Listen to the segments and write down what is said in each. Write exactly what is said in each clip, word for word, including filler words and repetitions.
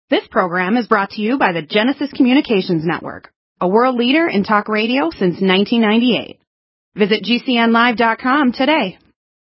This program is brought to you by the Genesis Communications Network, a world leader in talk radio since nineteen ninety-eight. Visit G C N live dot com today.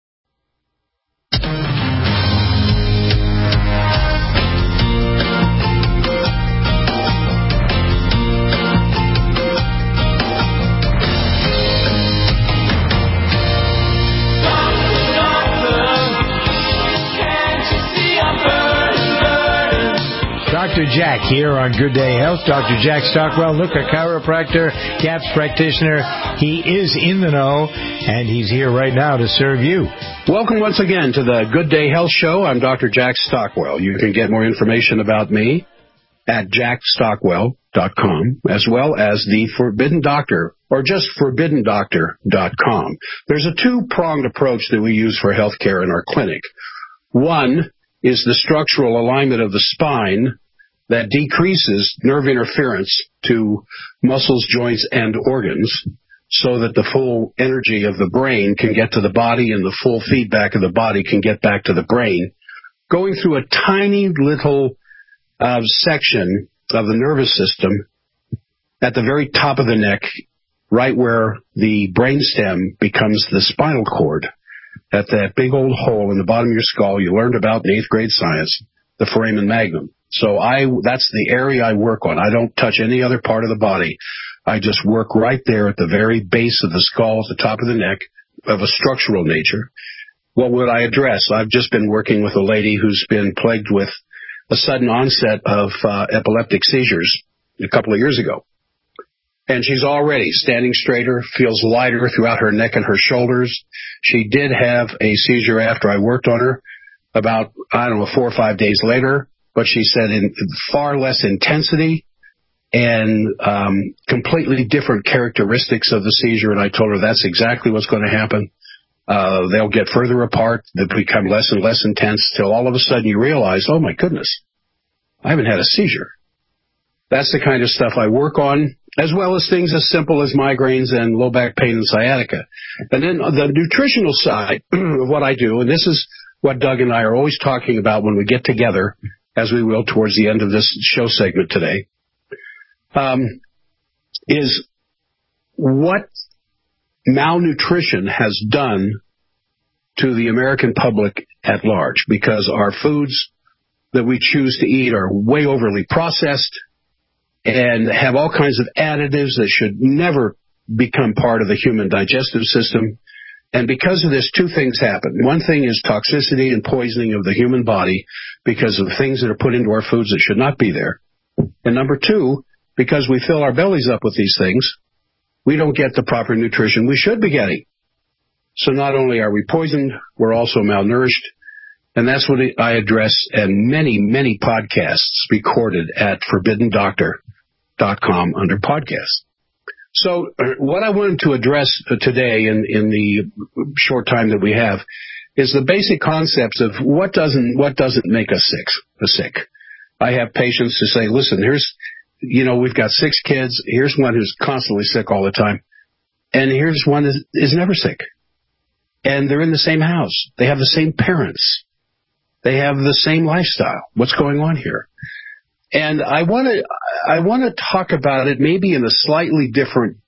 Doctor Jack here on Good Day Health. Doctor Jack Stockwell, look, a chiropractor, GAPS practitioner. He is in the know, and he's here right now to serve you. Welcome once again to the Good Day Health Show. I'm Doctor Jack Stockwell. You can get more information about me at jack stockwell dot com, as well as the Forbidden Doctor, or just forbidden doctor dot com. There's a two-pronged approach that we use for healthcare in our clinic. One is the structural alignment of the spine that decreases nerve interference to muscles, joints, and organs so that the full energy of the brain can get to the body and the full feedback of the body can get back to the brain, going through a tiny little uh, section of the nervous system at the very top of the neck, right where the brainstem becomes the spinal cord, at that big old hole in the bottom of your skull you learned about in eighth grade science, the foramen magnum. So I, that's the area I work on. I don't touch any other part of the body. I just work right there at the very base of the skull, at the top of the neck, of a structural nature. What would I address? I've just been working with a lady who's been plagued with a sudden onset of uh, epileptic seizures a couple of years ago. And she's already standing straighter, feels lighter throughout her neck and her shoulders. She did have a seizure after I worked on her about, I don't know, four or five days later. But she said in far less intensity and um, completely different characteristics of the seizure. And I told her that's exactly what's going to happen. Uh, they'll get further apart. They'll become less and less intense till all of a sudden you realize, oh, my goodness, I haven't had a seizure. That's the kind of stuff I work on, as well as things as simple as migraines and low back pain and sciatica. And then the nutritional side of what I do, and this is what Doug and I are always talking about when we get together, as we will towards the end of this show segment today, um, is what malnutrition has done to the American public at large, because our foods that we choose to eat are way overly processed and have all kinds of additives that should never become part of the human digestive system. And because of this, two things happen. One thing is toxicity and poisoning of the human body because of things that are put into our foods that should not be there. And number two, because we fill our bellies up with these things, we don't get the proper nutrition we should be getting. So not only are we poisoned, we're also malnourished. And that's what I address in many, many podcasts recorded at forbidden doctor dot com under podcasts. So what I wanted to address today in, in the short time that we have is the basic concepts of what doesn't what doesn't make us sick. sick. I have patients who say, listen, here's, you know, we've got six kids. Here's one who's constantly sick all the time. And here's one that is never sick. And they're in the same house. They have the same parents. They have the same lifestyle. What's going on here? And I want to I want to talk about it maybe in a slightly different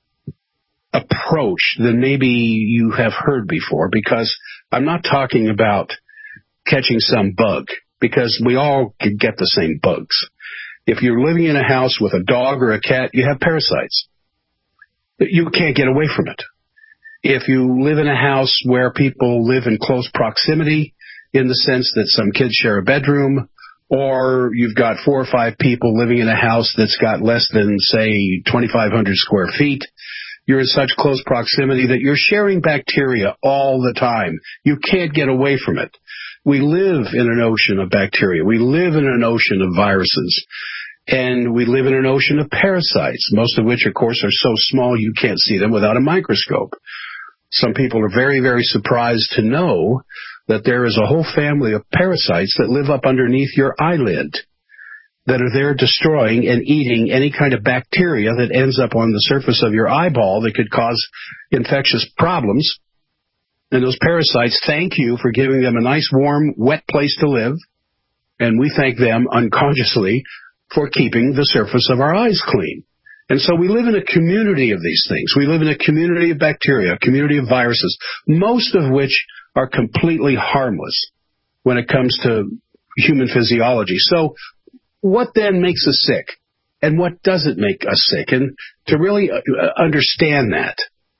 approach than maybe you have heard before, because I'm not talking about catching some bug, because we all get the same bugs. If you're living in a house with a dog or a cat, you have parasites. You can't get away from it. If you live in a house where people live in close proximity, in the sense that some kids share a bedroom, or you've got four or five people living in a house that's got less than, say, twenty-five hundred square feet, you're in such close proximity that you're sharing bacteria all the time. You can't get away from it. We live in an ocean of bacteria. We live in an ocean of viruses. And we live in an ocean of parasites, most of which, of course, are so small you can't see them without a microscope. Some people are very, very surprised to know that there is a whole family of parasites that live up underneath your eyelid that are there destroying and eating any kind of bacteria that ends up on the surface of your eyeball that could cause infectious problems. And those parasites thank you for giving them a nice, warm, wet place to live. And we thank them unconsciously for keeping the surface of our eyes clean. And so we live in a community of these things. We live in a community of bacteria, a community of viruses, most of which are completely harmless when it comes to human physiology. So what then makes us sick? And what doesn't make us sick? And to really understand that,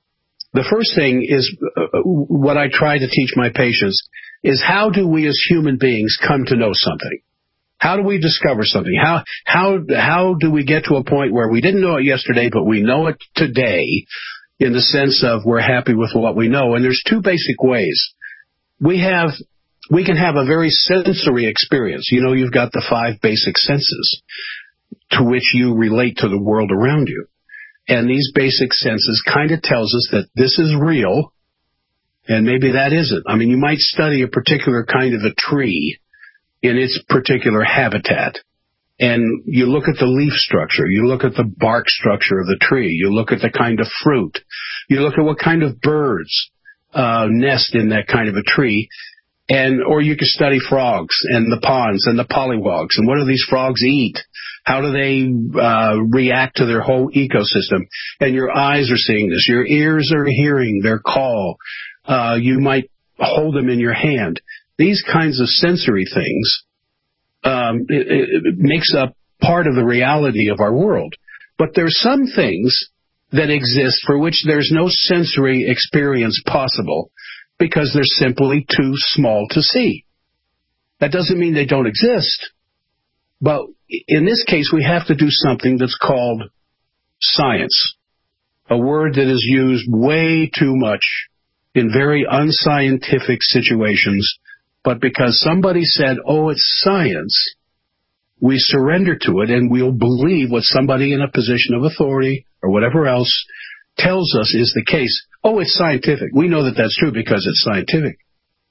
the first thing is uh, what I try to teach my patients is how do we as human beings come to know something? How do we discover something? How how how do we get to a point where we didn't know it yesterday, but we know it today in the sense of we're happy with what we know? And there's two basic ways. We have we can have a very sensory experience. You know, you've got the five basic senses to which you relate to the world around you. And these basic senses kind of tells us that this is real, and maybe that isn't. I mean, you might study a particular kind of a tree in its particular habitat, and you look at the leaf structure, you look at the bark structure of the tree, you look at the kind of fruit, you look at what kind of birds uh, nest in that kind of a tree, and or you can study frogs and the ponds and the pollywogs, and what do these frogs eat? How do they uh, react to their whole ecosystem? And your eyes are seeing this, your ears are hearing their call, uh, you might hold them in your hand. These kinds of sensory things um, it, it makes up part of the reality of our world. But there's some things that exist for which there's no sensory experience possible because they're simply too small to see. That doesn't mean they don't exist. But in this case, we have to do something that's called science, a word that is used way too much in very unscientific situations. But because somebody said, oh, it's science, we surrender to it and we'll believe what somebody in a position of authority or whatever else tells us is the case. Oh, it's scientific. We know that that's true because it's scientific.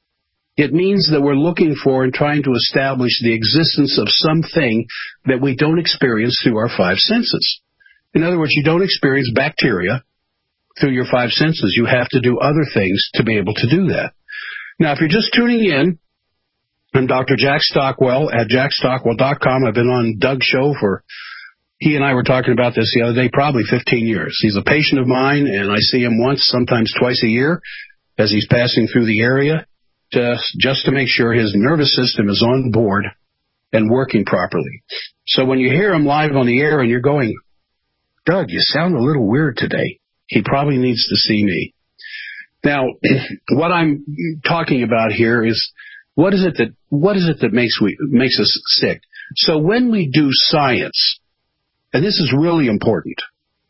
It means that we're looking for and trying to establish the existence of something that we don't experience through our five senses. In other words, you don't experience bacteria through your five senses. You have to do other things to be able to do that. Now, if you're just tuning in, I'm Doctor Jack Stockwell at jack stockwell dot com. I've been on Doug's show for, he and I were talking about this the other day, probably fifteen years. He's a patient of mine, and I see him once, sometimes twice a year, as he's passing through the area, just, just to make sure his nervous system is on board and working properly. So when you hear him live on the air and you're going, Doug, you sound a little weird today, he probably needs to see me. Now, what I'm talking about here is what is it that what is it that makes we makes us sick? So when we do science, and this is really important,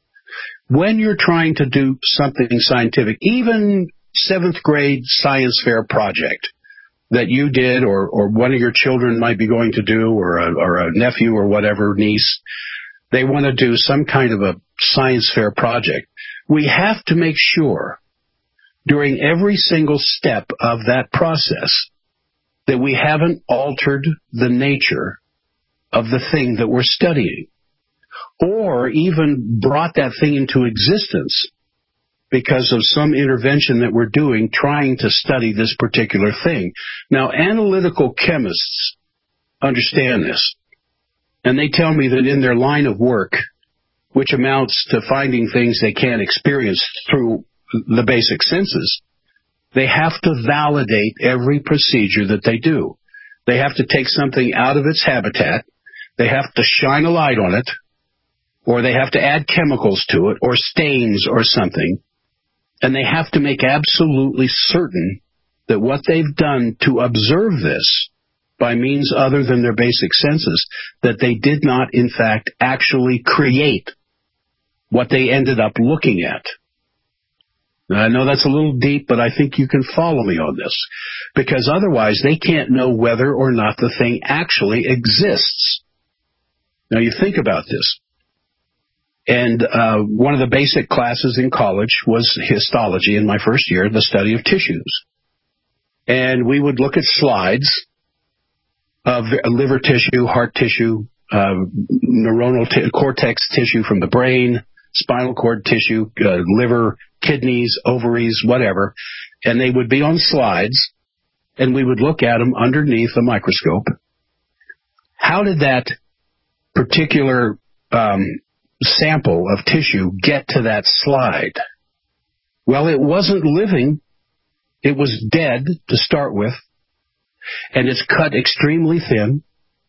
when you're trying to do something scientific, even seventh grade science fair project that you did, or or one of your children might be going to do, or a, or a nephew or whatever, niece, they want to do some kind of a science fair project. We have to make sure during every single step of that process that we haven't altered the nature of the thing that we're studying, or even brought that thing into existence because of some intervention that we're doing trying to study this particular thing. Now, analytical chemists understand this, and they tell me that in their line of work, which amounts to finding things they can't experience through the basic senses, they have to validate every procedure that they do. They have to take something out of its habitat, they have to shine a light on it, or they have to add chemicals to it, or stains or something, and they have to make absolutely certain that what they've done to observe this by means other than their basic senses, that they did not, in fact, actually create what they ended up looking at. Now, I know that's a little deep, but I think you can follow me on this, because otherwise they can't know whether or not the thing actually exists. Now, you think about this. And uh, one of the basic classes in college was histology in my first year, the study of tissues. And we would look at slides of liver tissue, heart tissue, uh, neuronal t- cortex tissue from the brain, spinal cord tissue, uh, liver, kidneys, ovaries, whatever. And they would be on slides, and we would look at them underneath a microscope. how did that particular um, sample of tissue get to that slide? Well, it wasn't living. It was dead to start with, and it's cut extremely thin,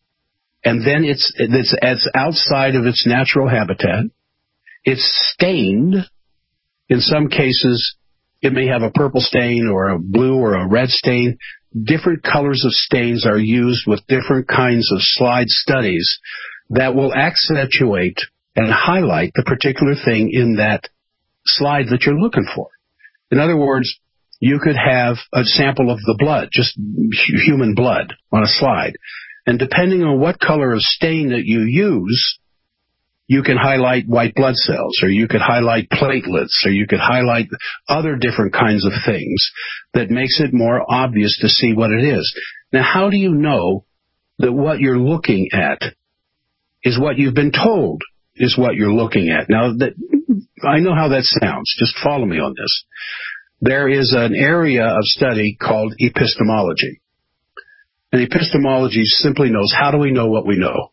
and then it's, it's, it's outside of its natural habitat. It's stained. In some cases, it may have a purple stain or a blue or a red stain. Different colors of stains are used with different kinds of slide studies that will accentuate and highlight the particular thing in that slide that you're looking for. In other words, you could have a sample of the blood, just human blood, on a slide. And depending on what color of stain that you use, you can highlight white blood cells, or you could highlight platelets, or you could highlight other different kinds of things that makes it more obvious to see what it is. Now, how do you know that what you're looking at is what you've been told is what you're looking at? Now, that, I know how that sounds. Just follow me on this. There is an area of study called epistemology. And epistemology simply knows, how do we know what we know?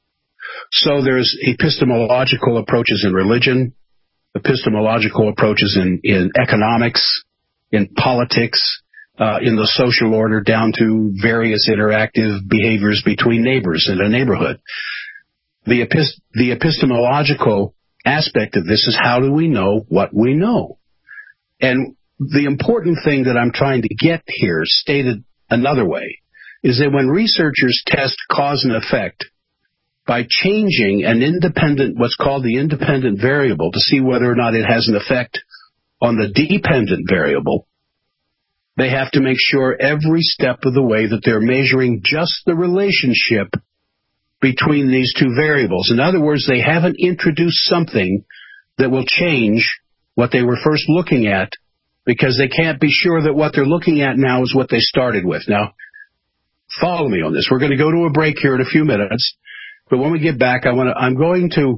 So there's epistemological approaches in religion, epistemological approaches in, in economics, in politics, uh, in the social order, down to various interactive behaviors between neighbors in a neighborhood. The, epist- the epistemological aspect of this is, how do we know what we know? And the important thing that I'm trying to get here, stated another way, is that when researchers test cause and effect by changing an independent, what's called the independent variable, to see whether or not it has an effect on the dependent variable, they have to make sure every step of the way that they're measuring just the relationship between these two variables. In other words, they haven't introduced something that will change what they were first looking at, because they can't be sure that what they're looking at now is what they started with. Now, follow me on this. We're going to go to a break here in a few minutes. But when we get back, I want to, I'm going to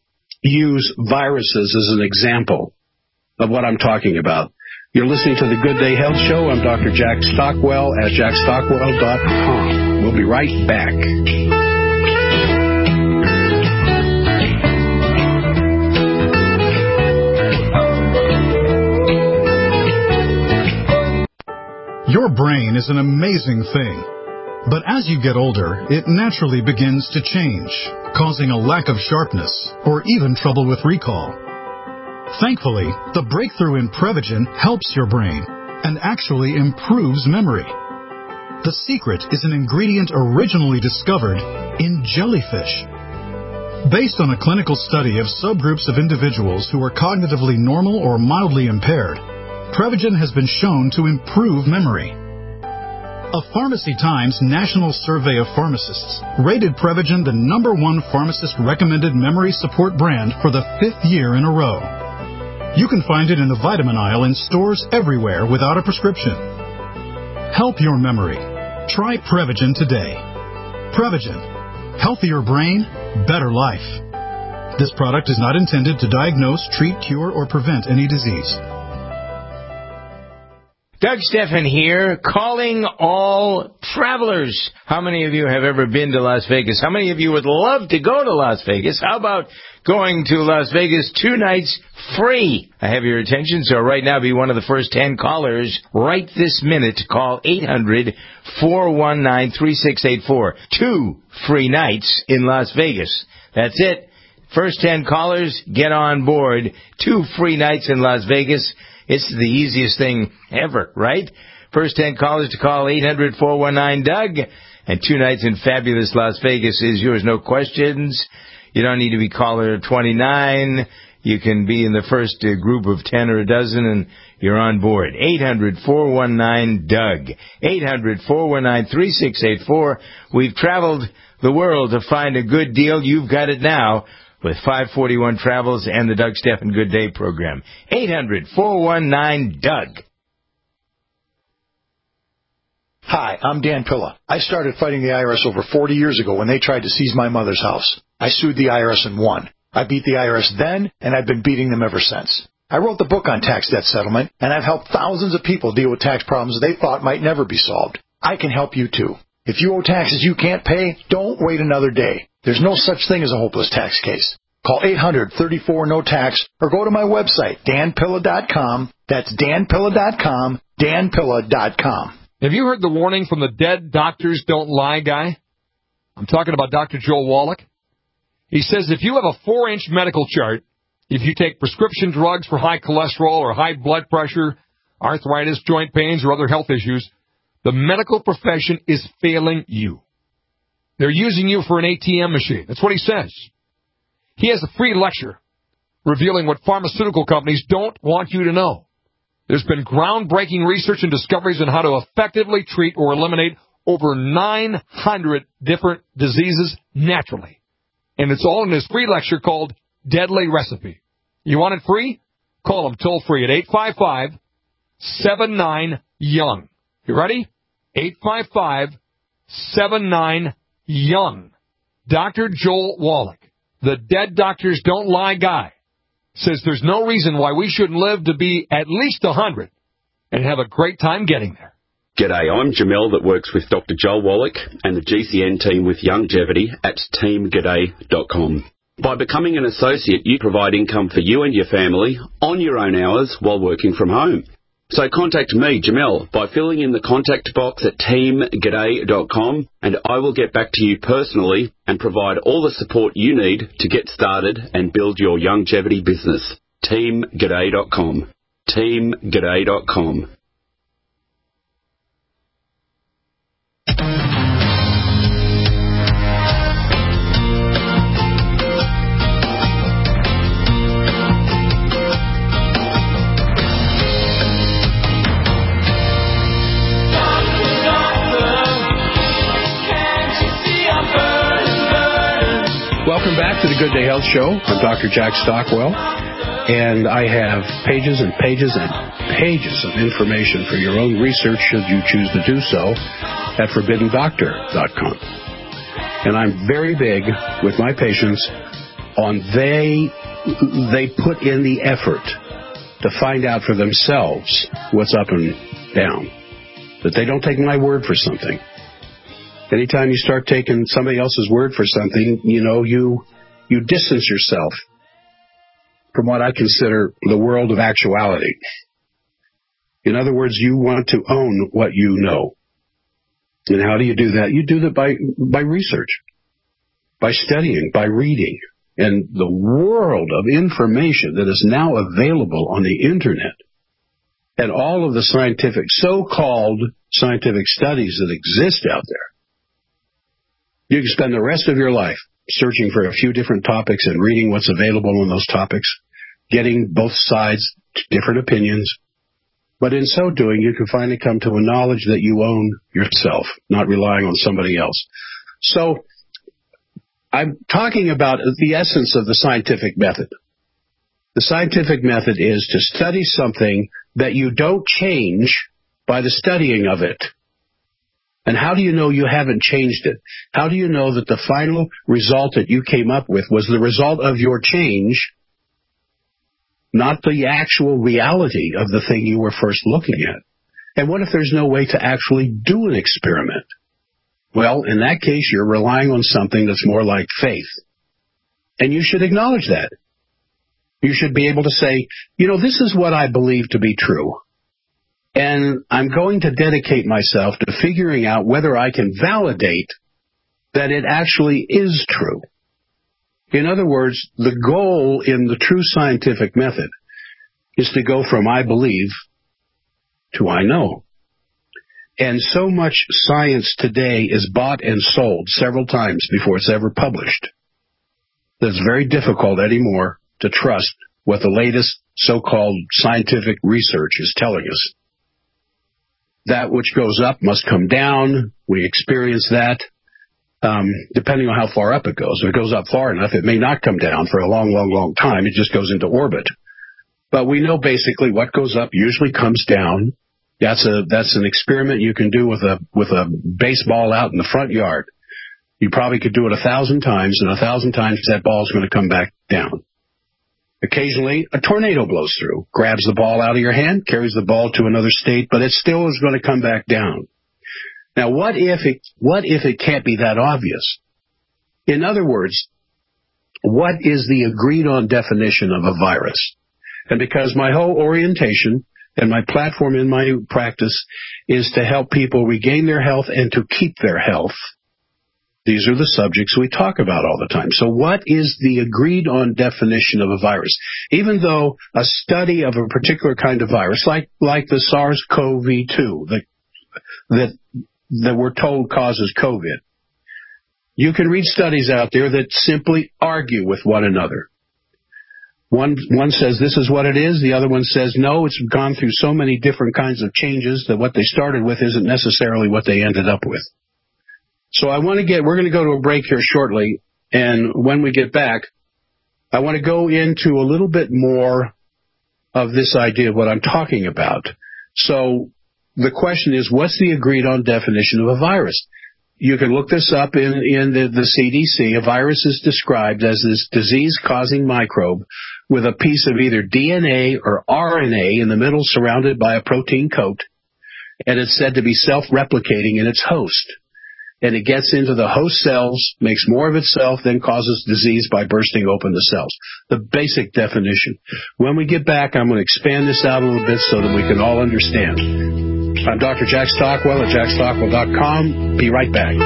use viruses as an example of what I'm talking about. You're listening to the Good Day Health Show. I'm Doctor Jack Stockwell at jack stockwell dot com. We'll be right back. Your brain is an amazing thing. But as you get older, it naturally begins to change, causing a lack of sharpness or even trouble with recall. Thankfully, the breakthrough in Prevagen helps your brain and actually improves memory. The secret is an ingredient originally discovered in jellyfish. Based on a clinical study of subgroups of individuals who are cognitively normal or mildly impaired, Prevagen has been shown to improve memory. A Pharmacy Times National Survey of Pharmacists rated Prevagen the number one pharmacist-recommended memory support brand for the fifth year in a row. You can find it in the vitamin aisle in stores everywhere without a prescription. Help your memory. Try Prevagen today. Prevagen. Healthier brain, better life. This product is not intended to diagnose, treat, cure, or prevent any disease. Doug Stephan here, calling all travelers. How many of you have ever been to Las Vegas? How many of you would love to go to Las Vegas? How about going to Las Vegas two nights free? I have your attention, so right now be one of the first ten callers right this minute to call eight hundred, four one nine, three six eight four. Two free nights in Las Vegas. That's it. First ten callers, get on board. Two free nights in Las Vegas. It's the easiest thing ever, right? First ten callers to call eight hundred, four one nine, Doug. And two nights in fabulous Las Vegas is yours. No questions. You don't need to be caller twenty-nine. You can be in the first uh, group of ten or a dozen, and you're on board. eight hundred, four one nine, Doug. eight hundred, four one nine, three six eight four. We've traveled the world to find a good deal. You've got it now with five forty-one Travels and the Doug Stephan Good Day program. eight hundred, four one nine, Doug. Hi, I'm Dan Pilla. I started fighting the I R S over forty years ago when they tried to seize my mother's house. I sued the I R S and won. I beat the I R S then, and I've been beating them ever since. I wrote the book on tax debt settlement, and I've helped thousands of people deal with tax problems they thought might never be solved. I can help you too. If you owe taxes you can't pay, don't wait another day. There's no such thing as a hopeless tax case. Call eight hundred, thirty-four, no tax or go to my website, dan pilla dot com. That's dan pilla dot com, dan pilla dot com. Have you heard the warning from the dead doctors don't lie guy? I'm talking about Doctor Joel Wallach. He says if you have a four-inch medical chart, if you take prescription drugs for high cholesterol or high blood pressure, arthritis, joint pains, or other health issues, the medical profession is failing you. They're using you for an A T M machine. That's what he says. He has a free lecture revealing what pharmaceutical companies don't want you to know. There's been groundbreaking research and discoveries on how to effectively treat or eliminate over nine hundred different diseases naturally. And it's all in his free lecture called Deadly Recipe. You want it free? Call him toll free at eight five five, seven nine, young. You ready? eight five five, seven nine, young. Doctor Joel Wallach, the dead doctors don't lie guy, says there's no reason why we shouldn't live to be at least one hundred and have a great time getting there. G'day, I'm Jamel that works with Doctor Joel Wallach and the G C N team with Longevity at team g'day dot com. By becoming an associate, you provide income for you and your family on your own hours while working from home. So contact me, Jamel, by filling in the contact box at team g'day dot com, and I will get back to you personally and provide all the support you need to get started and build your longevity business. team g'day dot com. team g'day dot com. Welcome back to the Good Day Health Show. I'm Doctor Jack Stockwell, and I have pages and pages and pages of information for your own research should you choose to do so at forbidden doctor dot com. And I'm very big with my patients on they they put in the effort to find out for themselves what's up and down, that they don't take my word for something. Anytime you start taking somebody else's word for something, you know, you you distance yourself from what I consider the world of actuality. In other words, you want to own what you know. And how do you do that? You do that by, by research, by studying, by reading. And the world of information that is now available on the Internet and all of the scientific, so-called scientific studies that exist out there, you can spend the rest of your life searching for a few different topics and reading what's available on those topics, getting both sides' different opinions. But in so doing, you can finally come to a knowledge that you own yourself, not relying on somebody else. So I'm talking about the essence of the scientific method. The scientific method is to study something that you don't change by the studying of it. And how do you know you haven't changed it? How do you know that the final result that you came up with was the result of your change, not the actual reality of the thing you were first looking at? And what if there's no way to actually do an experiment? Well, in that case, you're relying on something that's more like faith. And you should acknowledge that. You should be able to say, you know, this is what I believe to be true. And I'm going to dedicate myself to figuring out whether I can validate that it actually is true. In other words, the goal in the true scientific method is to go from I believe to I know. And so much science today is bought and sold several times before it's ever published that it's very difficult anymore to trust what the latest so-called scientific research is telling us. That which goes up must come down. We experience that um, depending on how far up it goes. If it goes up far enough, it may not come down for a long, long, long time. It just goes into orbit. But we know basically what goes up usually comes down. That's a that's an experiment you can do with a with a baseball out in the front yard. You probably could do it a thousand times, and a thousand times that ball is going to come back down. Occasionally, a tornado blows through, grabs the ball out of your hand, carries the ball to another state, but it still is going to come back down. Now, what if it, what if it can't be that obvious? In other words, what is the agreed-on definition of a virus? And because my whole orientation and my platform in my practice is to help people regain their health and to keep their health, these are the subjects we talk about all the time. So what is the agreed-on definition of a virus? Even though a study of a particular kind of virus, like like the SARS CoV two, that that that we're told causes COVID, you can read studies out there that simply argue with one another. One one says this is what it is. The other one says, no, it's gone through so many different kinds of changes that what they started with isn't necessarily what they ended up with. So I want to get, we're going to go to a break here shortly, and when we get back, I want to go into a little bit more of this idea of what I'm talking about. So the question is, what's the agreed-on definition of a virus? You can look this up in, in the, the C D C. A virus is described as this disease-causing microbe with a piece of either D N A or R N A in the middle surrounded by a protein coat, and it's said to be self-replicating in its host. And it gets into the host cells, makes more of itself, then causes disease by bursting open the cells. The basic definition. When we get back, I'm going to expand this out a little bit so that we can all understand. I'm Doctor Jack Stockwell at jack stockwell dot com. Be right back.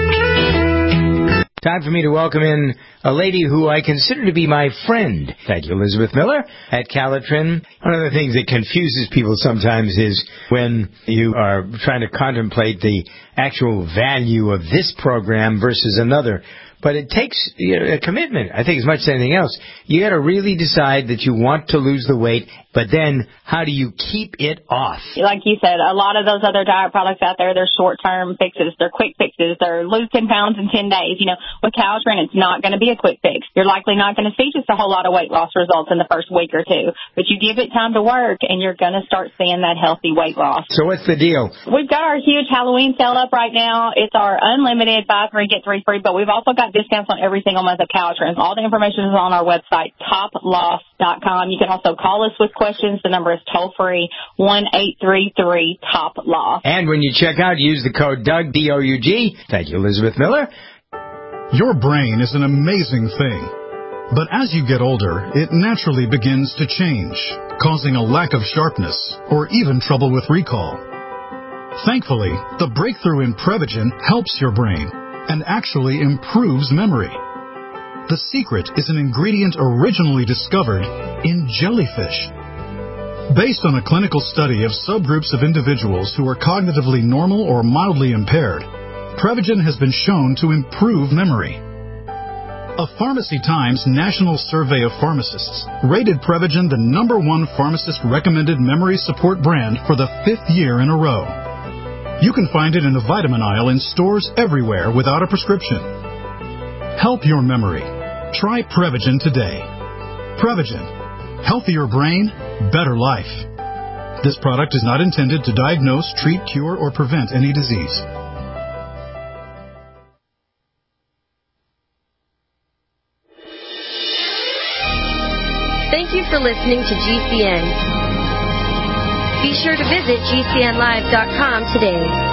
Time for me to welcome in a lady who I consider to be my friend. Thank you, Elizabeth Miller at Calitrin. One of the things that confuses people sometimes is when you are trying to contemplate the actual value of this program versus another. But it takes you know, a commitment, I think, as much as anything else. You got to really decide that you want to lose the weight, but then how do you keep it off? Like you said, a lot of those other diet products out there, they're short-term fixes. They're quick fixes. They're lose ten pounds in ten days. You know, with Calitrin, it's not going to be a quick fix. You're likely not going to see just a whole lot of weight loss results in the first week or two. But you give it time to work, and you're going to start seeing that healthy weight loss. So what's the deal? We've got our huge Halloween sale up right now. It's our unlimited buy three, get three free, but we've also got discounts on every single month of Calitrin. All the information is on our website, top loss dot com. You can also call us with questions. The number is toll-free, one eight three three, top loss. And when you check out, use the code Doug, D O U G. Thank you, Elizabeth Miller. Your brain is an amazing thing. But as you get older, it naturally begins to change, causing a lack of sharpness or even trouble with recall. Thankfully, the breakthrough in Prevagen helps your brain and actually improves memory. The secret is an ingredient originally discovered in jellyfish. Based on a clinical study of subgroups of individuals who are cognitively normal or mildly impaired, Prevagen has been shown to improve memory. A Pharmacy Times National Survey of Pharmacists rated Prevagen the number one pharmacist-recommended memory support brand for the fifth year in a row. You can find it in the vitamin aisle in stores everywhere without a prescription. Help your memory. Try Prevagen today. Prevagen. Healthier brain, better life. This product is not intended to diagnose, treat, cure, or prevent any disease. Thank you for listening to G C N. Be sure to visit G C N live dot com today.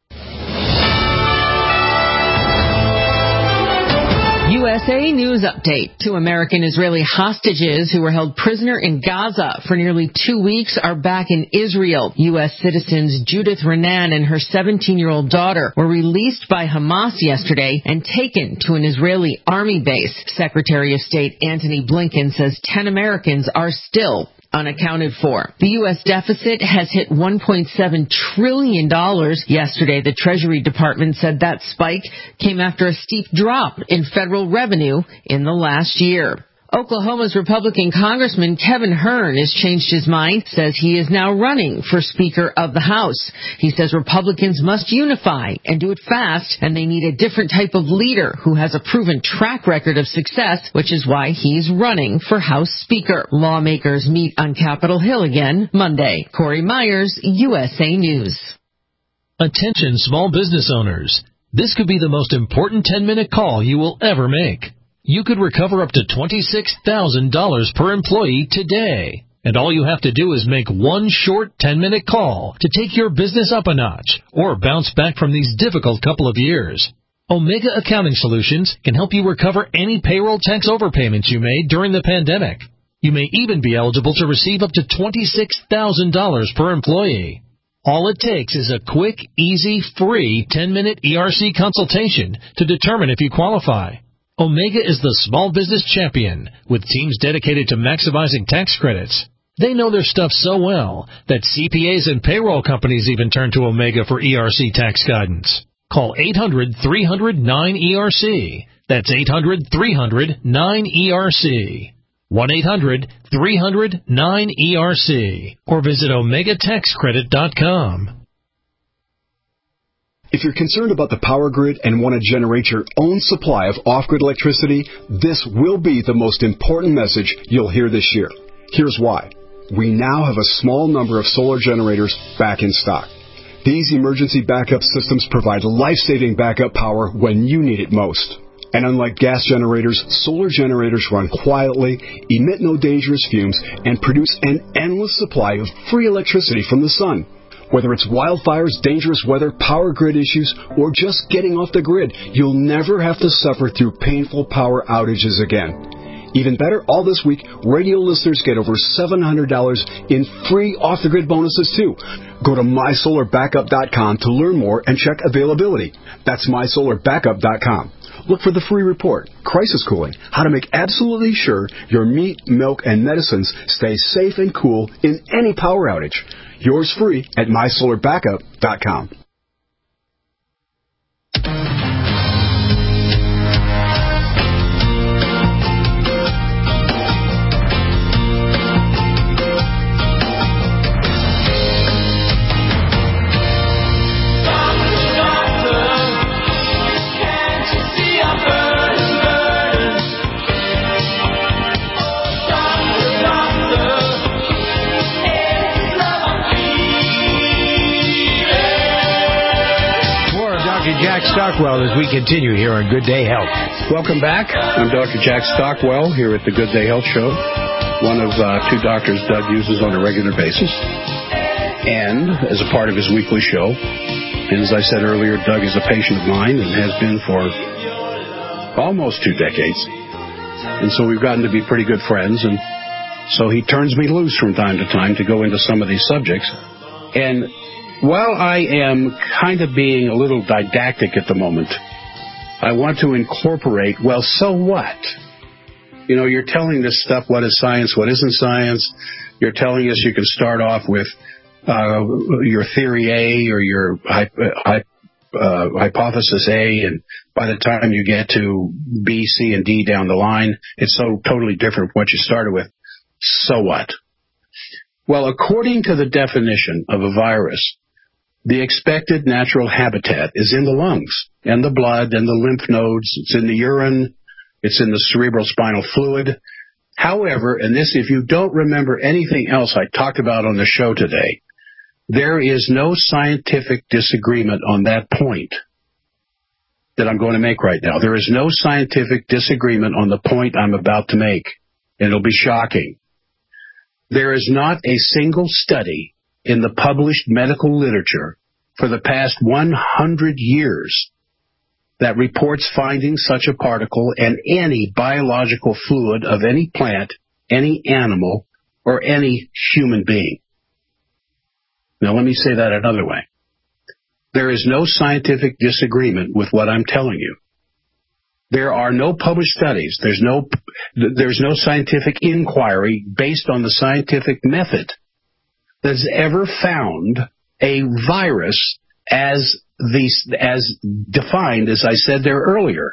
U S A News Update. Two American-Israeli hostages who were held prisoner in Gaza for nearly two weeks are back in Israel. U S citizens Judith Renan and her seventeen-year-old daughter were released by Hamas yesterday and taken to an Israeli army base. Secretary of State Antony Blinken says ten Americans are still unaccounted for. The U S deficit has hit one point seven trillion dollars. Yesterday, the Treasury Department said that spike came after a steep drop in federal revenue in the last year. Oklahoma's Republican Congressman Kevin Hern has changed his mind, says he is now running for Speaker of the House. He says Republicans must unify and do it fast, and they need a different type of leader who has a proven track record of success, which is why he's running for House Speaker. Lawmakers meet on Capitol Hill again Monday. Corey Myers, U S A News. Attention small business owners. This could be the most important ten-minute call you will ever make. You could recover up to twenty-six thousand dollars per employee today. And all you have to do is make one short ten-minute call to take your business up a notch or bounce back from these difficult couple of years. Omega Accounting Solutions can help you recover any payroll tax overpayments you made during the pandemic. You may even be eligible to receive up to twenty-six thousand dollars per employee. All it takes is a quick, easy, free ten-minute E R C consultation to determine if you qualify. Omega is the small business champion with teams dedicated to maximizing tax credits. They know their stuff so well that C P As and payroll companies even turn to Omega for E R C tax guidance. Call eight hundred, three hundred, nine E R C. That's eight hundred, three hundred, nine E R C. one eight hundred, three hundred, nine E R C. Or visit omega tax credit dot com. If you're concerned about the power grid and want to generate your own supply of off-grid electricity, this will be the most important message you'll hear this year. Here's why. We now have a small number of solar generators back in stock. These emergency backup systems provide life-saving backup power when you need it most. And unlike gas generators, solar generators run quietly, emit no dangerous fumes, and produce an endless supply of free electricity from the sun. Whether it's wildfires, dangerous weather, power grid issues, or just getting off the grid, you'll never have to suffer through painful power outages again. Even better, all this week, radio listeners get over seven hundred dollars in free off-the-grid bonuses, too. Go to my solar backup dot com to learn more and check availability. That's my solar backup dot com. Look for the free report, Crisis Cooling, how to make absolutely sure your meat, milk, and medicines stay safe and cool in any power outage. Yours free at my solar backup dot com. Jack Stockwell as we continue here on Good Day Health. Welcome back. I'm Doctor Jack Stockwell here at the Good Day Health Show, one of uh, two doctors Doug uses on a regular basis, and as a part of his weekly show. And as I said earlier, Doug is a patient of mine and has been for almost two decades. And so we've gotten to be pretty good friends, and so he turns me loose from time to time to go into some of these subjects. And while I am kind of being a little didactic at the moment, I want to incorporate, well, so what? You know, you're telling this stuff, what is science, what isn't science. You're telling us you can start off with uh, your theory A or your hy- uh, hypothesis A, and by the time you get to B, C, and D down the line, it's so totally different from what you started with. So what? Well, according to the definition of a virus, the expected natural habitat is in the lungs and the blood and the lymph nodes. It's in the urine. It's in the cerebral spinal fluid. However, and this, if you don't remember anything else I talked about on the show today, there is no scientific disagreement on that point that I'm going to make right now. There is no scientific disagreement on the point I'm about to make, and it'll be shocking. There is not a single study in the published medical literature for the past one hundred years that reports finding such a particle in any biological fluid of any plant, any animal, or any human being. Now, let me say that another way. There is no scientific disagreement with what I'm telling you. There are no published studies. There's no, there's no scientific inquiry based on the scientific method that's ever found a virus as the, as defined, as I said there earlier,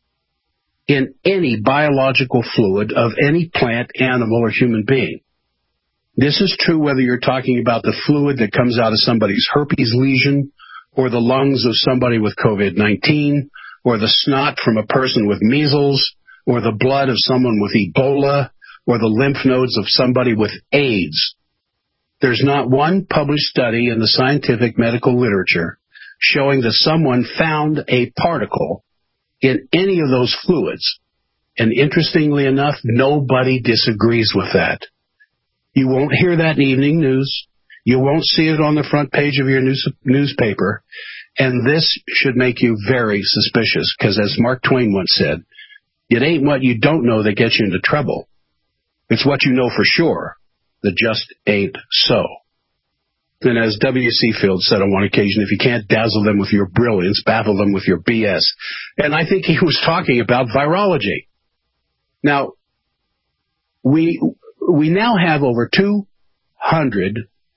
in any biological fluid of any plant, animal, or human being. This is true whether you're talking about the fluid that comes out of somebody's herpes lesion, or the lungs of somebody with COVID nineteen, or the snot from a person with measles, or the blood of someone with Ebola, or the lymph nodes of somebody with AIDS. There's not one published study in the scientific medical literature showing that someone found a particle in any of those fluids. And interestingly enough, nobody disagrees with that. You won't hear that in evening news. You won't see it on the front page of your news, newspaper. And this should make you very suspicious, because as Mark Twain once said, it ain't what you don't know that gets you into trouble. It's what you know for sure that just ain't so. And as W C Field said on one occasion, if you can't dazzle them with your brilliance, baffle them with your B S. And I think he was talking about virology. Now, we we now have over two hundred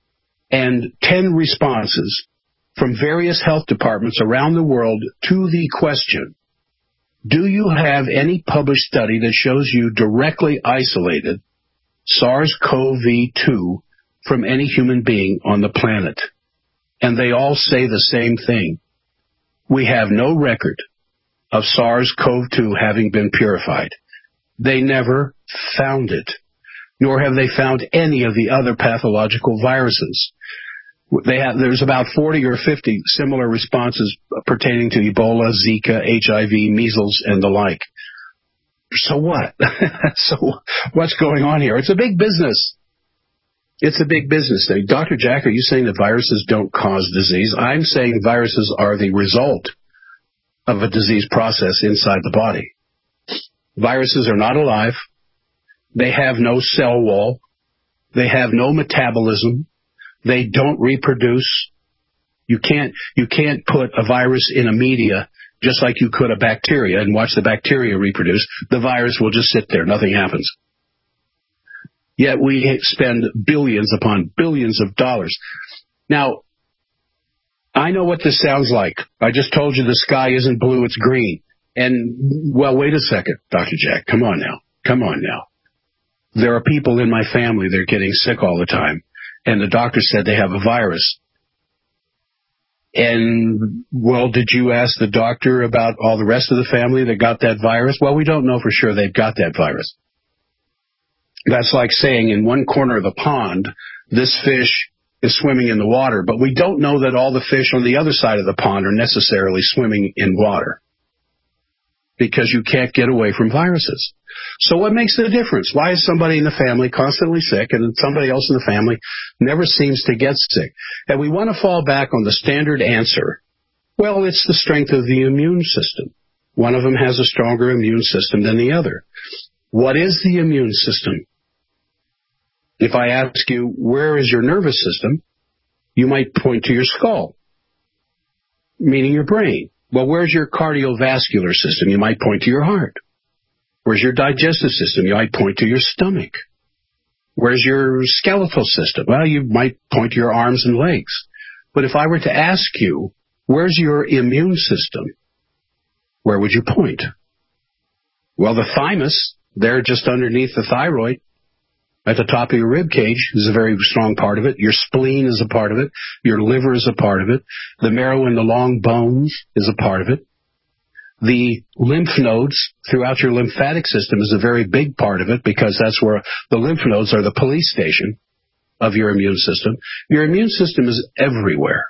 ten responses from various health departments around the world to the question, do you have any published study that shows you directly isolated SARS-C o V two from any human being on the planet? And they all say the same thing. We have no record of SARS-C o V two having been purified. They never found it, nor have they found any of the other pathological viruses. They have, there's about forty or fifty similar responses pertaining to Ebola, Zika, H I V, measles, and the like. So what? So what's going on here? It's a big business. It's a big business thing. Doctor Jack, are you saying that viruses don't cause disease? I'm saying viruses are the result of a disease process inside the body. Viruses are not alive. They have no cell wall. They have no metabolism. They don't reproduce. You can't, you can't put a virus in a media just like you could a bacteria and watch the bacteria reproduce. The virus will just sit there. Nothing happens. Yet we spend billions upon billions of dollars. Now, I know what this sounds like. I just told you the sky isn't blue, it's green. And, well, wait a second, Doctor Jack. Come on now. Come on now. There are people in my family that are getting sick all the time, and the doctor said they have a virus. And, well, did you ask the doctor about all the rest of the family that got that virus? Well, we don't know for sure they've got that virus. That's like saying in one corner of the pond, this fish is swimming in the water, but we don't know that all the fish on the other side of the pond are necessarily swimming in water, because you can't get away from viruses. So what makes the difference? Why is somebody in the family constantly sick and somebody else in the family never seems to get sick? And we want to fall back on the standard answer. Well, it's the strength of the immune system. One of them has a stronger immune system than the other. What is the immune system? If I ask you, where is your nervous system, you might point to your skull, meaning your brain. Well, where's your cardiovascular system? You might point to your heart. Where's your digestive system? You might point to your stomach. Where's your skeletal system? Well, you might point to your arms and legs. But if I were to ask you, where's your immune system? Where would you point? Well, the thymus, there just underneath the thyroid, at the top of your rib cage, is a very strong part of it. Your spleen is a part of it. Your liver is a part of it. The marrow in the long bones is a part of it. The lymph nodes throughout your lymphatic system is a very big part of it, because that's where the lymph nodes are the police station of your immune system. Your immune system is everywhere.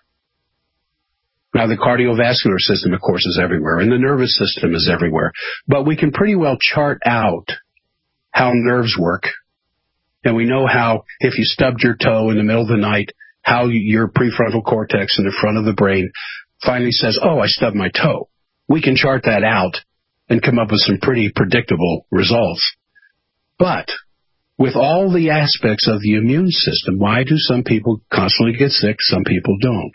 Now, the cardiovascular system, of course, is everywhere, and the nervous system is everywhere. But we can pretty well chart out how nerves work. And we know how, if you stubbed your toe in the middle of the night, how your prefrontal cortex in the front of the brain finally says, oh, I stubbed my toe. We can chart that out and come up with some pretty predictable results. But with all the aspects of the immune system, why do some people constantly get sick, some people don't?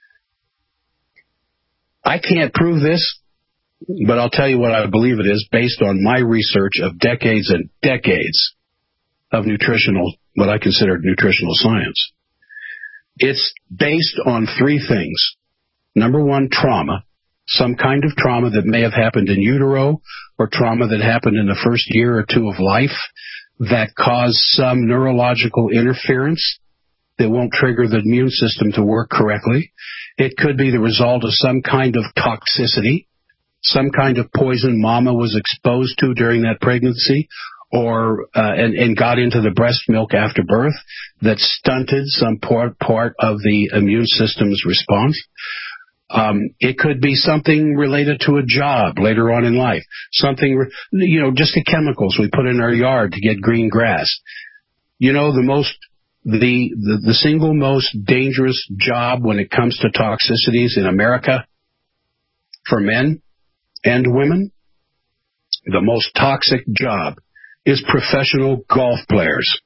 I can't prove this, but I'll tell you what I believe it is based on my research of decades and decades of nutritional, what I consider nutritional science. It's based on three things. Number one, trauma. Some kind of trauma that may have happened in utero, or trauma that happened in the first year or two of life that caused some neurological interference that won't trigger the immune system to work correctly. It could be the result of some kind of toxicity, some kind of poison mama was exposed to during that pregnancy, or uh, and, and got into the breast milk after birth that stunted some part, part of the immune system's response. Um, it could be something related to a job later on in life, something, you know, just the chemicals we put in our yard to get green grass. You know, the most, the, the, the single most dangerous job when it comes to toxicities in America for men and women, the most toxic job is professional golf players.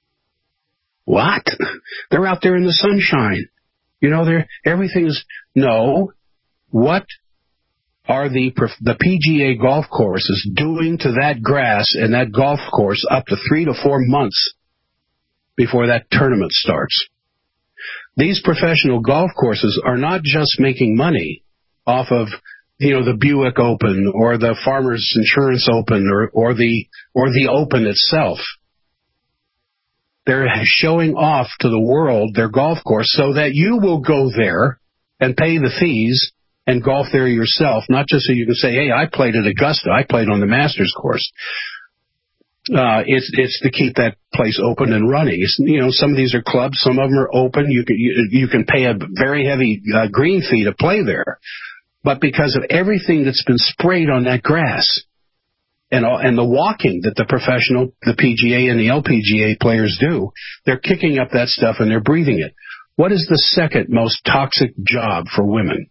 What? They're out there in the sunshine. You know, they're, everything's, no. What are the the P G A golf courses doing to that grass and that golf course up to three to four months before that tournament starts? These professional golf courses are not just making money off of, you know, the Buick Open or the Farmers Insurance Open or, or the or the Open itself. They're showing off to the world their golf course so that you will go there and pay the fees and golf there yourself, not just so you can say, hey, I played at Augusta, I played on the Masters course. Uh, it's it's to keep that place open and running. It's, you know, some of these are clubs, some of them are open. You can you, you can pay a very heavy uh, green fee to play there, but because of everything that's been sprayed on that grass, and all, and the walking that the professional, the P G A and the L P G A players do, they're kicking up that stuff and they're breathing it. What is the second most toxic job for women?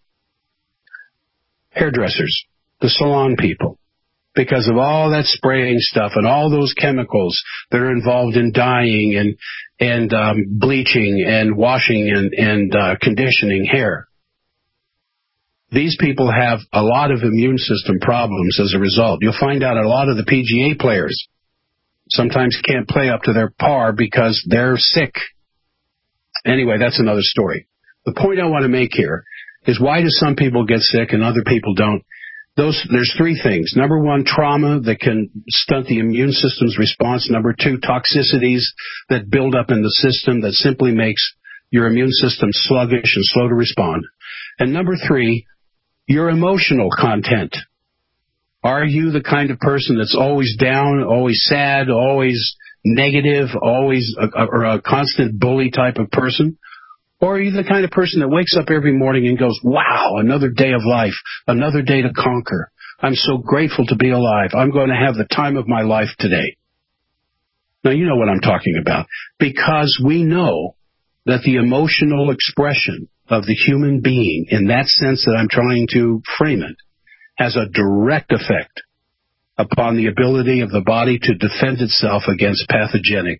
Hairdressers, the salon people. Because of all that spraying stuff and all those chemicals that are involved in dyeing and and um, bleaching and washing and, and uh, conditioning hair. These people have a lot of immune system problems as a result. You'll find out a lot of the P G A players sometimes can't play up to their par because they're sick. Anyway, that's another story. The point I want to make here is, why do some people get sick and other people don't? Those, there's three things. Number one, trauma that can stunt the immune system's response. Number two, toxicities that build up in the system that simply makes your immune system sluggish and slow to respond. And number three, your emotional content. Are you the kind of person that's always down, always sad, always negative, always a, a, or a constant bully type of person? Or are you the kind of person that wakes up every morning and goes, wow, another day of life, another day to conquer. I'm so grateful to be alive. I'm going to have the time of my life today. Now, you know what I'm talking about. Because we know that the emotional expression of the human being, in that sense that I'm trying to frame it, has a direct effect upon the ability of the body to defend itself against pathogenic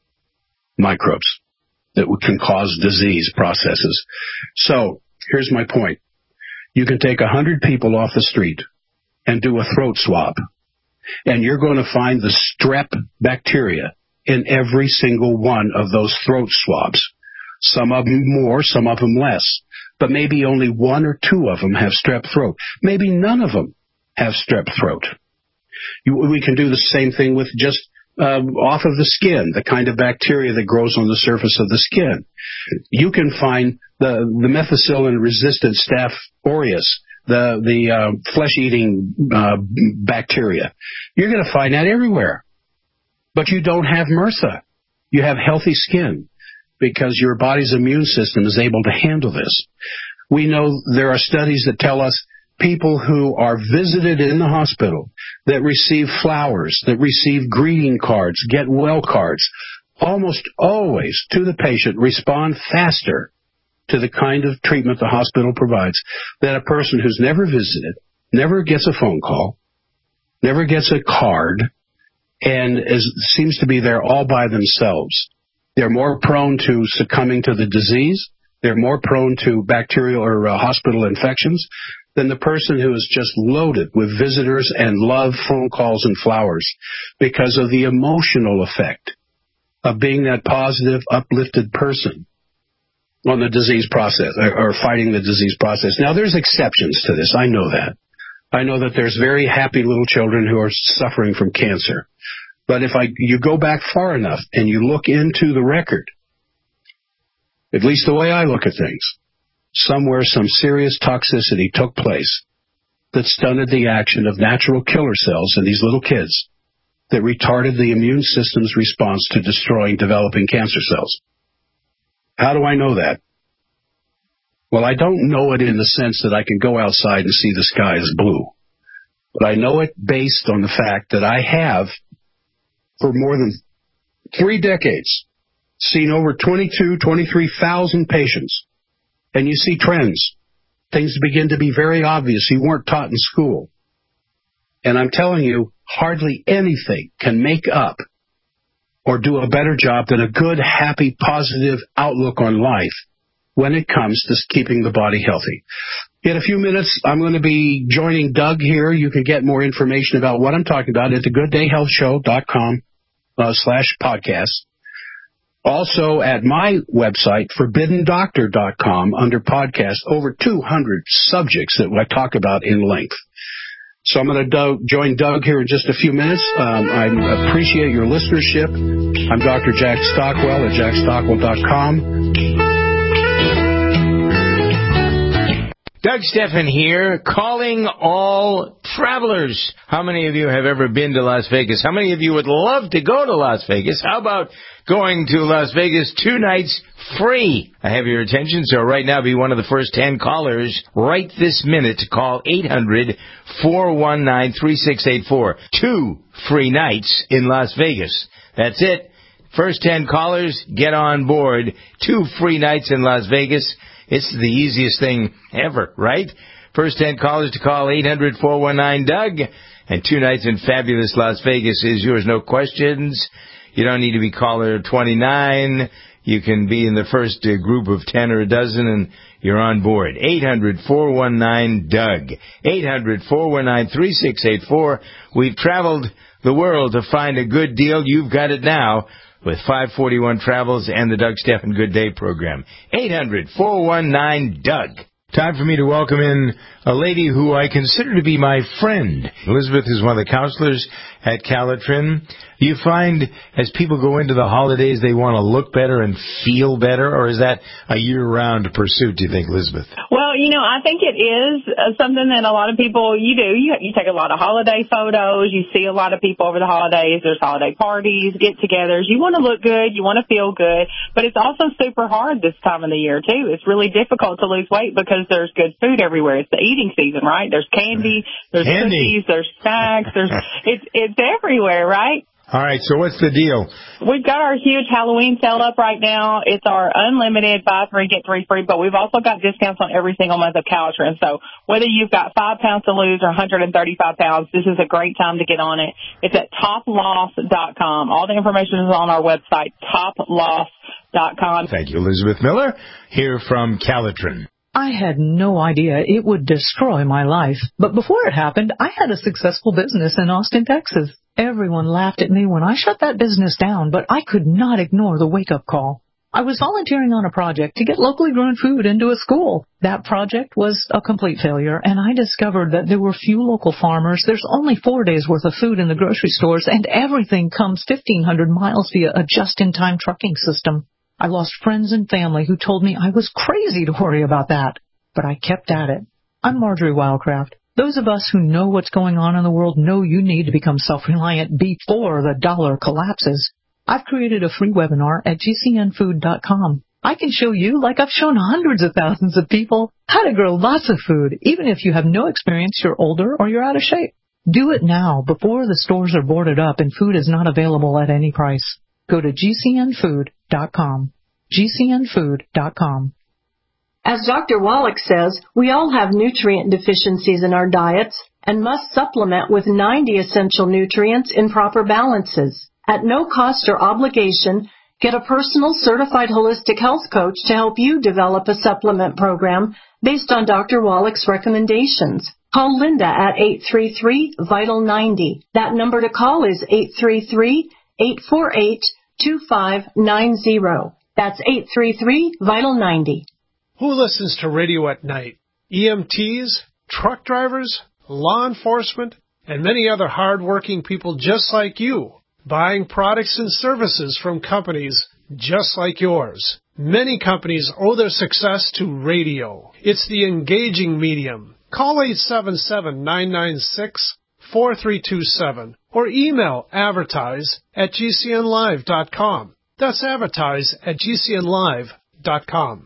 microbes that can cause disease processes. So, here's my point. You can take one hundred people off the street and do a throat swab, and you're going to find the strep bacteria in every single one of those throat swabs. Some of them more, some of them less. But maybe only one or two of them have strep throat. Maybe none of them have strep throat. You, we can do the same thing with just Um, off of the skin, the kind of bacteria that grows on the surface of the skin. You can find the, the methicillin-resistant Staph aureus, the, the uh, flesh-eating uh, bacteria. You're going to find that everywhere. But you don't have MRSA. You have healthy skin because your body's immune system is able to handle this. We know there are studies that tell us people who are visited in the hospital, that receive flowers, that receive greeting cards, get well cards, almost always to the patient respond faster to the kind of treatment the hospital provides than a person who's never visited, never gets a phone call, never gets a card, and is, seems to be there all by themselves. They're more prone to succumbing to the disease. They're more prone to bacterial or uh, hospital infections than the person who is just loaded with visitors and love, phone calls, and flowers because of the emotional effect of being that positive, uplifted person on the disease process or fighting the disease process. Now, there's exceptions to this. I know that. I know that there's very happy little children who are suffering from cancer. But if I you go back far enough and you look into the record, at least the way I look at things, somewhere some serious toxicity took place that stunted the action of natural killer cells in these little kids that retarded the immune system's response to destroying developing cancer cells. How do I know that? Well, I don't know it in the sense that I can go outside and see the sky is blue. But I know it based on the fact that I have, for more than three decades, seen over twenty-two, twenty-three thousand patients, and you see trends. Things begin to be very obvious you weren't taught in school. And I'm telling you, hardly anything can make up or do a better job than a good, happy, positive outlook on life when it comes to keeping the body healthy. In a few minutes, I'm going to be joining Doug here. You can get more information about what I'm talking about at the good day health show dot com uh, slash podcast. Also at my website, forbidden doctor dot com, under podcast, over two hundred subjects that I talk about in length. So I'm going to do- join Doug here in just a few minutes. Um, I appreciate your listenership. I'm Doctor Jack Stockwell at jack stockwell dot com. Doug Steffen here, calling all travelers. How many of you have ever been to Las Vegas? How many of you would love to go to Las Vegas? How about going to Las Vegas two nights free? I have your attention, so right now be one of the first ten callers right this minute to call eight hundred, four one nine, three six eight four. Two free nights in Las Vegas. That's it. First ten callers, get on board. Two free nights in Las Vegas. It's the easiest thing ever, right? First ten callers to call eight hundred, four one nine, Doug. And two nights in fabulous Las Vegas is yours. No questions. You don't need to be caller twenty-nine. You can be in the first uh, group of ten or a dozen, and you're on board. eight hundred, four one nine, Doug. eight hundred, four one nine, three six eight four. We've traveled the world to find a good deal. You've got it now with five forty-one Travels and the Doug Steffen Good Day program. eight hundred, four one nine, Doug. Time for me to welcome in a lady who I consider to be my friend. Elizabeth is one of the counselors at Calitrin. Do you find as people go into the holidays they want to look better and feel better, or is that a year-round pursuit, do you think, Elizabeth? Well, you know, I think it is uh, something that a lot of people, you do. You, you take a lot of holiday photos. You see a lot of people over the holidays. There's holiday parties, get-togethers. You want to look good. You want to feel good. But it's also super hard this time of the year, too. It's really difficult to lose weight because there's good food everywhere. It's the eating season, right? There's candy, there's Candy. cookies, there's snacks. There's it's it's everywhere, right? All right, so what's the deal? We've got our huge Halloween sale up right now. It's our unlimited buy three, get three free, but we've also got discounts on every single month of Calitrin. So whether you've got five pounds to lose or one hundred thirty-five pounds, this is a great time to get on it. It's at top loss dot com. All the information is on our website, top loss dot com. Thank you, Elizabeth Miller, here from Calitrin. I had no idea it would destroy my life. But before it happened, I had a successful business in Austin, Texas. Everyone laughed at me when I shut that business down, but I could not ignore the wake-up call. I was volunteering on a project to get locally grown food into a school. That project was a complete failure, and I discovered that there were few local farmers. There's only four days' worth of food in the grocery stores, and everything comes fifteen hundred miles via a just-in-time trucking system. I lost friends and family who told me I was crazy to worry about that, but I kept at it. I'm Marjorie Wildcraft. Those of us who know what's going on in the world know you need to become self-reliant before the dollar collapses. I've created a free webinar at g c n food dot com. I can show you, like I've shown hundreds of thousands of people, how to grow lots of food, even if you have no experience, you're older, or you're out of shape. Do it now, before the stores are boarded up and food is not available at any price. Go to g c n food dot com. g c n food dot com. As Doctor Wallach says, we all have nutrient deficiencies in our diets and must supplement with ninety essential nutrients in proper balances. At no cost or obligation, get a personal certified holistic health coach to help you develop a supplement program based on Doctor Wallach's recommendations. Call Linda at eight three three, vital ninety. That number to call is eight three three, eight four eight, two five nine zero. That's eight three three, vital ninety. Who listens to radio at night? E M Ts, truck drivers, law enforcement, and many other hard-working people just like you, buying products and services from companies just like yours. Many companies owe their success to radio. It's the engaging medium. Call eight seven seven, nine nine six, four three two seven or email advertise at g c n live dot com. That's advertise at g c n live dot com.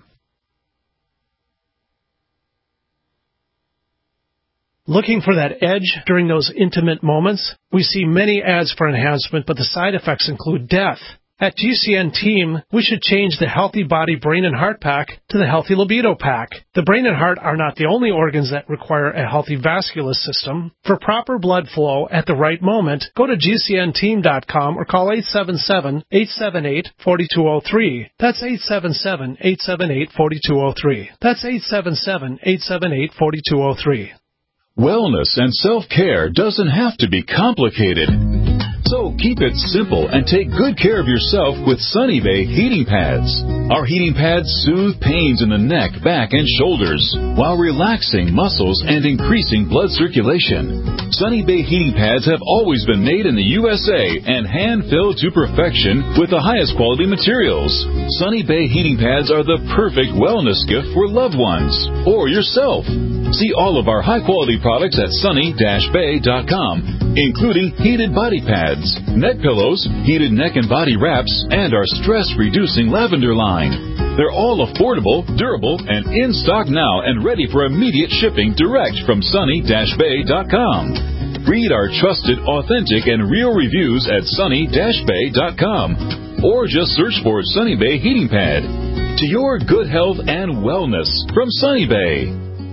Looking for that edge during those intimate moments? We see many ads for enhancement, but the side effects include death. At G C N Team, we should change the Healthy Body, Brain, and Heart Pack to the Healthy Libido Pack. The brain and heart are not the only organs that require a healthy vascular system. For proper blood flow at the right moment, go to G C N team dot com or call eight seven seven, eight seven eight, four two zero three. That's eight seven seven, eight seven eight, four two zero three. That's eight seven seven, eight seven eight, four two zero three. Wellness and self-care doesn't have to be complicated. So keep it simple and take good care of yourself with Sunny Bay heating pads. Our heating pads soothe pains in the neck, back, and shoulders while relaxing muscles and increasing blood circulation. Sunny Bay heating pads have always been made in the U S A and hand-filled to perfection with the highest quality materials. Sunny Bay heating pads are the perfect wellness gift for loved ones or yourself. See all of our high-quality products at sunny dash bay dot com, including heated body pads, neck pillows, heated neck and body wraps, and our stress-reducing lavender line. They're all affordable, durable, and in stock now and ready for immediate shipping direct from sunny dash bay dot com. Read our trusted, authentic, and real reviews at sunny dash bay dot com or just search for Sunny Bay Heating Pad. To your good health and wellness from Sunny Bay.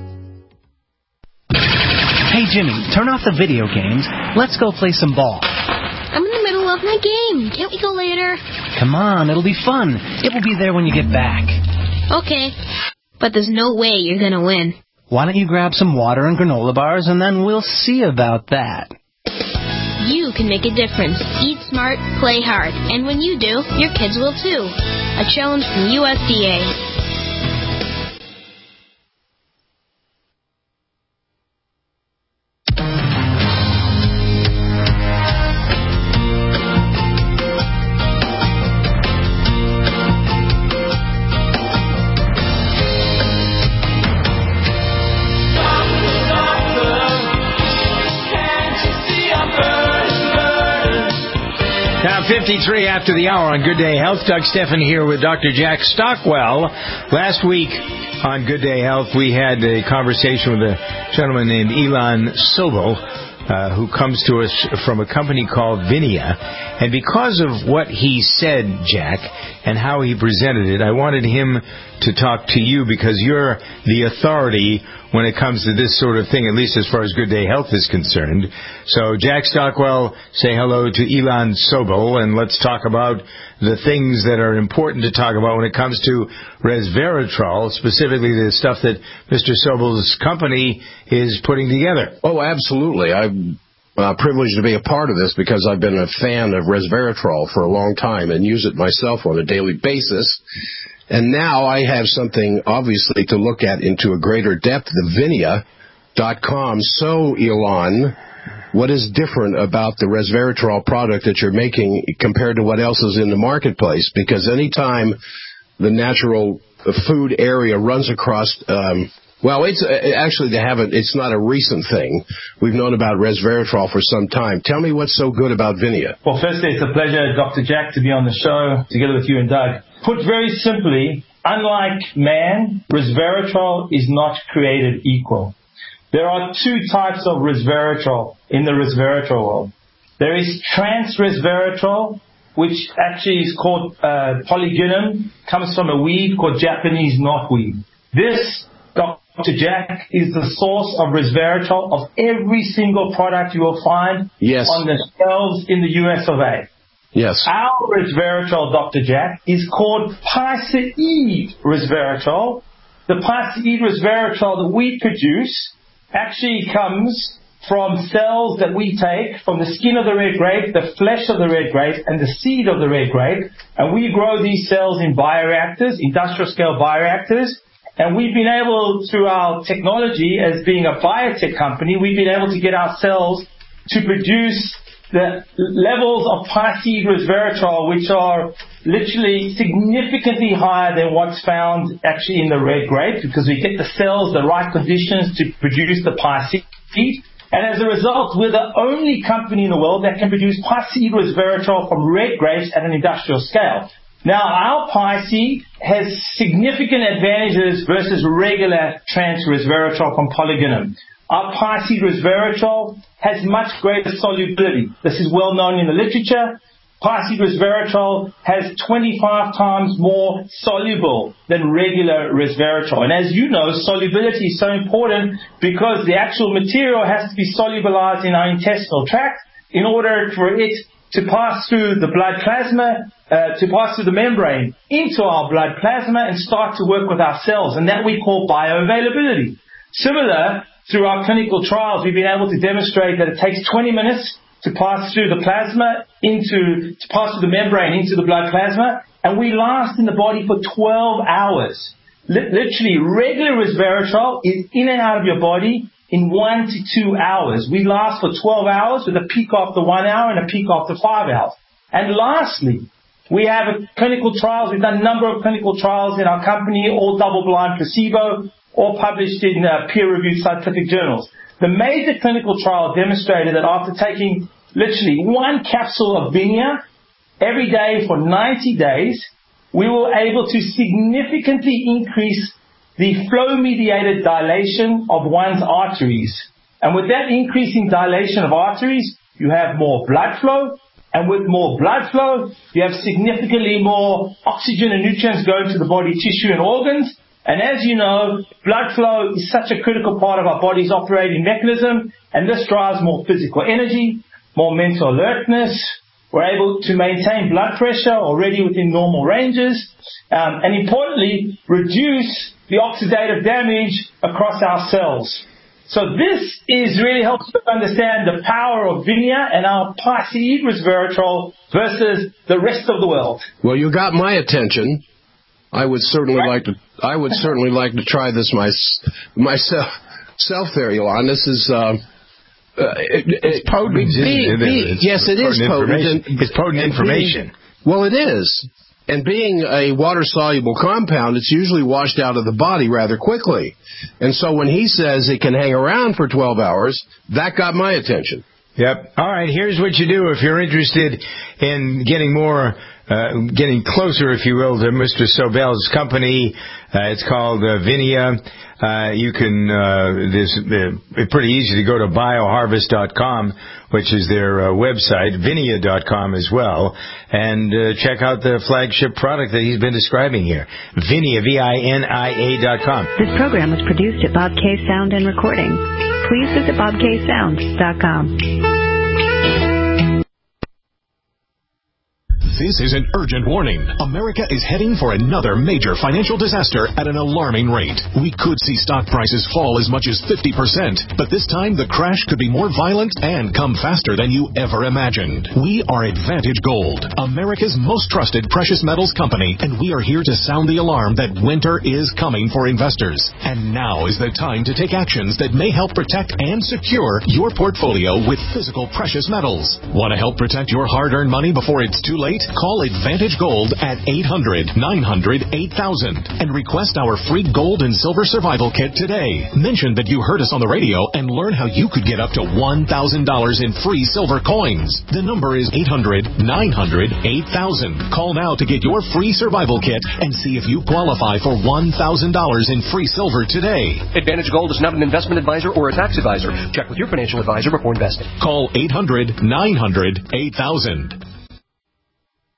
Hey, Jimmy, turn off the video games. Let's go play some ball. I'm in the middle of my game. Can't we go later? Come on, it'll be fun. It will be there when you get back. Okay, but there's no way you're going to win. Why don't you grab some water and granola bars, and then we'll see about that. You can make a difference. Eat smart, play hard. And when you do, your kids will too. A challenge from U S D A. fifty-three after the hour on Good Day Health. Doug Steffen here with Doctor Jack Stockwell. Last week on Good Day Health, we had a conversation with a gentleman named Ilan Sobel, uh, who comes to us from a company called Vinia. And because of what he said, Jack, and how he presented it, I wanted him to talk to you because you're the authority when it comes to this sort of thing, at least as far as Good Day Health is concerned. So, Jack Stockwell, say hello to Ilan Sobel, and let's talk about the things that are important to talk about when it comes to resveratrol, specifically the stuff that Mister Sobel's company is putting together. Oh, absolutely. I'm uh, privileged to be a part of this because I've been a fan of resveratrol for a long time and use it myself on a daily basis. And now I have something, obviously, to look at into a greater depth, the vinia dot com. So, Ilan, what is different about the resveratrol product that you're making compared to what else is in the marketplace? Because any time the natural food area runs across, um, well, it's actually, they haven't, it's not a recent thing. We've known about resveratrol for some time. Tell me what's so good about Vinia. Well, firstly, it's a pleasure, Doctor Jack, to be on the show together with you and Doug. Put very simply, unlike man, resveratrol is not created equal. There are two types of resveratrol in the resveratrol world. There is trans resveratrol, which actually is called uh, polyginum, comes from a weed called Japanese knotweed. This, Doctor Jack, is the source of resveratrol of every single product you will find yes. on the shelves in the U S of A. Yes. Our resveratrol, Doctor Jack, is called piceid resveratrol. The piceid resveratrol that we produce actually comes from cells that we take from the skin of the red grape, the flesh of the red grape, and the seed of the red grape. And we grow these cells in bioreactors, industrial scale bioreactors. And we've been able, through our technology as being a biotech company, we've been able to get our cells to produce the levels of piceid resveratrol, which are literally significantly higher than what's found actually in the red grape, because we get the cells the right conditions to produce the piceid. And as a result, we're the only company in the world that can produce piceid resveratrol from red grapes at an industrial scale. Now, our piceid has significant advantages versus regular trans resveratrol from polyginum. Our piceid resveratrol has much greater solubility. This is well known in the literature. Piceid resveratrol has twenty-five times more soluble than regular resveratrol. And as you know, solubility is so important because the actual material has to be solubilized in our intestinal tract in order for it to pass through the blood plasma, uh, to pass through the membrane into our blood plasma and start to work with our cells. And that we call bioavailability. Similar, through our clinical trials, we've been able to demonstrate that it takes twenty minutes to pass through the plasma into, to pass through the membrane into the blood plasma, and we last in the body for twelve hours. L- literally, regular resveratrol is in and out of your body in one to two hours. We last for twelve hours with a peak after one hour and a peak after five hours. And lastly, we have a clinical trials. We've done a number of clinical trials in our company, all double-blind placebo, all published in uh, peer-reviewed scientific journals. The major clinical trial demonstrated that after taking literally one capsule of Vinia every day for ninety days, we were able to significantly increase the flow-mediated dilation of one's arteries. And with that increasing dilation of arteries, you have more blood flow. And with more blood flow, you have significantly more oxygen and nutrients going to the body tissue and organs. And as you know, blood flow is such a critical part of our body's operating mechanism, and this drives more physical energy, more mental alertness. We're able to maintain blood pressure already within normal ranges, um, and importantly, reduce the oxidative damage across our cells. So this is really helps us understand the power of Vinia and our Piceid resveratrol versus the rest of the world. Well, you got my attention. I would certainly like to. I would certainly like to try this my, myself. Self there, Elon. This is. Uh, uh, it, it's potent, be, isn't it? be, It's yes, it is potent. And, it's potent information. Being, well, it is. And being a water-soluble compound, it's usually washed out of the body rather quickly. And so when he says it can hang around for twelve hours, that got my attention. Yep. All right, here's what you do if you're interested in getting more, uh, getting closer, if you will, to Mister Sobel's company. Uh, it's called uh, Vinia. Uh, you can, uh, this, uh, it's pretty easy to go to bioharvest dot com, which is their uh, website, vinia dot com as well, and uh, check out the flagship product that he's been describing here, Vinia, V I N I A dot com. This program was produced at Bob K Sound and Recording. Please visit bob k sound dot com. This is an urgent warning. America is heading for another major financial disaster at an alarming rate. We could see stock prices fall as much as fifty percent, but this time the crash could be more violent and come faster than you ever imagined. We are Advantage Gold, America's most trusted precious metals company, and we are here to sound the alarm that winter is coming for investors. And now is the time to take actions that may help protect and secure your portfolio with physical precious metals. Want to help protect your hard-earned money before it's too late? Call Advantage Gold at eight hundred, nine hundred, eight thousand and request our free gold and silver survival kit today. Mention that you heard us on the radio and learn how you could get up to one thousand dollars in free silver coins. The number is eight hundred, nine hundred, eight thousand. Call now to get your free survival kit and see if you qualify for one thousand dollars in free silver today. Advantage Gold is not an investment advisor or a tax advisor. Check with your financial advisor before investing. Call eight hundred, nine hundred, eight thousand.